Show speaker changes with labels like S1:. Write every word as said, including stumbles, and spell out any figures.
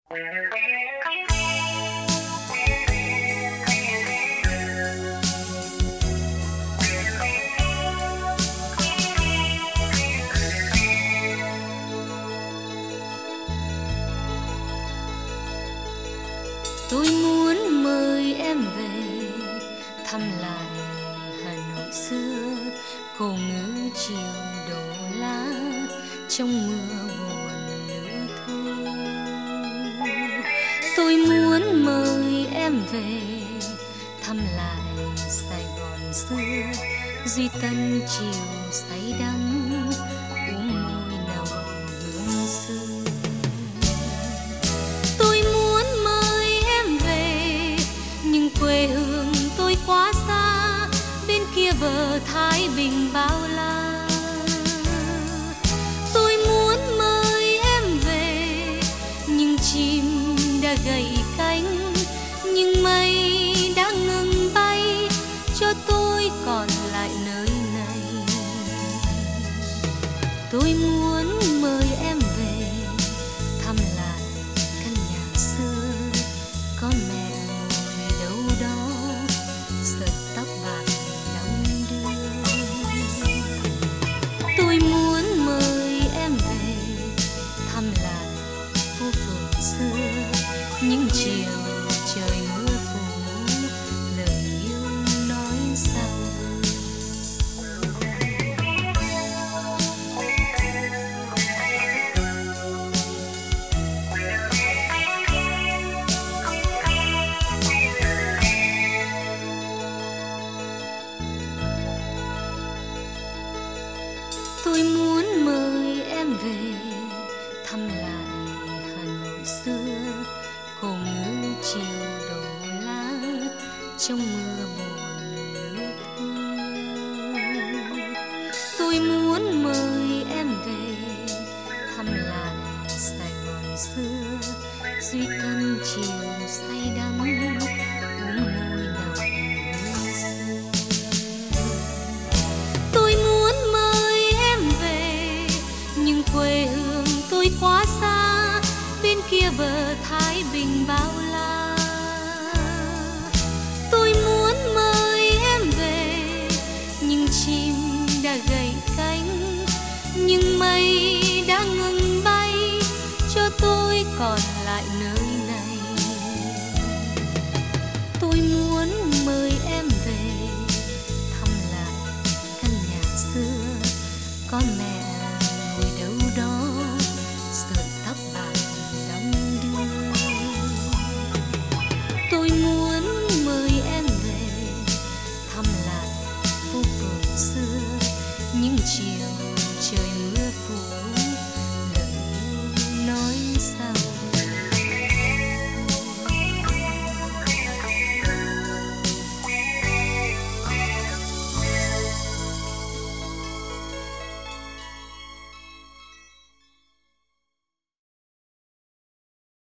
S1: Tôi muốn mời em về thăm lại Hà Nội xưa, cổ ngữ chiều đổ lá trong mưa buồn lữ thu. Tôi muốn mời em về thăm lại Sài Gòn xưa, Duy Tân chiều say đắm uống môi nồng hương xưa. Tôi muốn mời em về nhưng quê hương tôi quá xa, bên kia bờ Thái Bình bao la. Tôi muốn mời em về nhưng chim đã gầy cánh, nhưng mây đã ngừng bay, cho tôi còn lại nơi này. Tôi muốn mời em về thăm lại căn nhà xưa, có mẹ ngồi đâu đó sợi tóc bạc đong đưa. Tôi muốn mời em về thăm lại phố phường xưa, những chiều trời mưa phủ lời yêu nói sao. Tôi muốn mời em về thăm lại Hà Nội xưa, cổ ngữ chiều đổ lá trong mưa buồn lứa thu. Tôi muốn mời em về thăm lại Sài Gòn xưa, Duy Tân chiều say đắm uống môi nồng hương xưa. Tôi muốn mời em về nhưng quê hương tôi quá xa, bên kia bờ Thái Bình bao la. Tôi muốn mời em về nhưng chim đã gầy cánh, nhưng mây đã ngừng bay, cho tôi còn lại nơi này. Tôi muốn mời em về thăm lại căn nhà xưa, có mẹ ngồi đâu đó sợi tóc bạc đong đưa. Tôi muốn mời em về thăm lại phố phường xưa, những chiều trời mưa phủ